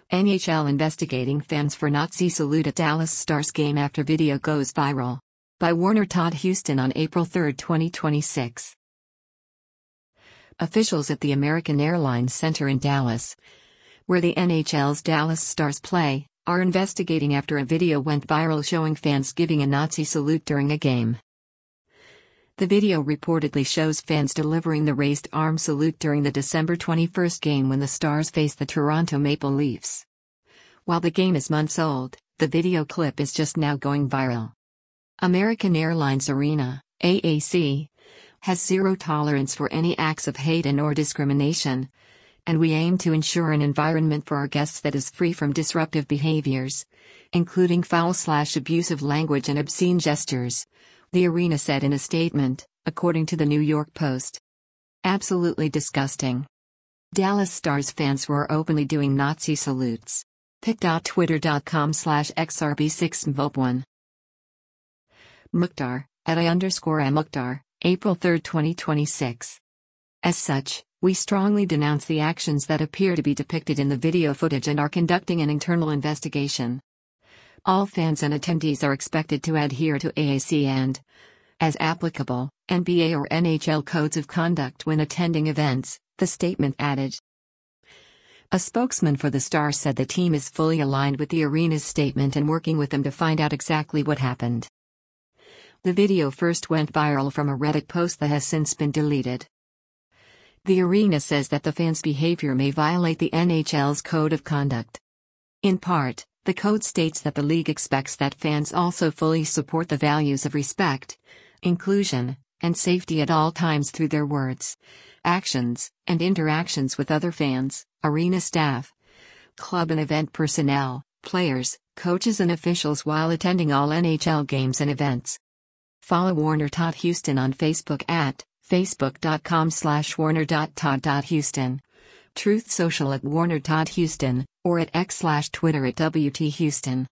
NHL investigating fans for Nazi salute at Dallas Stars game after video goes viral. By Warner Todd Houston on April 3, 2026. Officials at the American Airlines Center in Dallas, where the NHL's Dallas Stars play, are investigating after a video went viral showing fans giving a Nazi salute during a game. The video reportedly shows fans delivering the raised arm salute during the December 21 game when the Stars faced the Toronto Maple Leafs. While the game is months old, the video clip is just now going viral. American Airlines Arena, AAC, has zero tolerance for any acts of hate and/or discrimination, and we aim to ensure an environment for our guests that is free from disruptive behaviors, including foul/abusive language and obscene gestures, the arena said in a statement, according to the New York Post. Absolutely disgusting. Dallas Stars fans were openly doing Nazi salutes. pic.twitter.com/xrb6mvop1. Mukhtar, @I_Mukhtar, April 3, 2026. As such, we strongly denounce the actions that appear to be depicted in the video footage and are conducting an internal investigation. All fans and attendees are expected to adhere to AAC and, as applicable, NBA or NHL codes of conduct when attending events, the statement added. A spokesman for the Stars said the team is fully aligned with the arena's statement and working with them to find out exactly what happened. The video first went viral from a Reddit post that has since been deleted. The arena says that the fans' behavior may violate the NHL's code of conduct. In part, the code states that the league expects that fans also fully support the values of respect, inclusion, and safety at all times through their words, actions, and interactions with other fans, arena staff, club and event personnel, players, coaches and officials while attending all NHL games and events. Follow Warner Todd Houston on Facebook at facebook.com/warner.todd.houston, Truth Social @Warner Todd Houston, or at X/Twitter @WT Houston.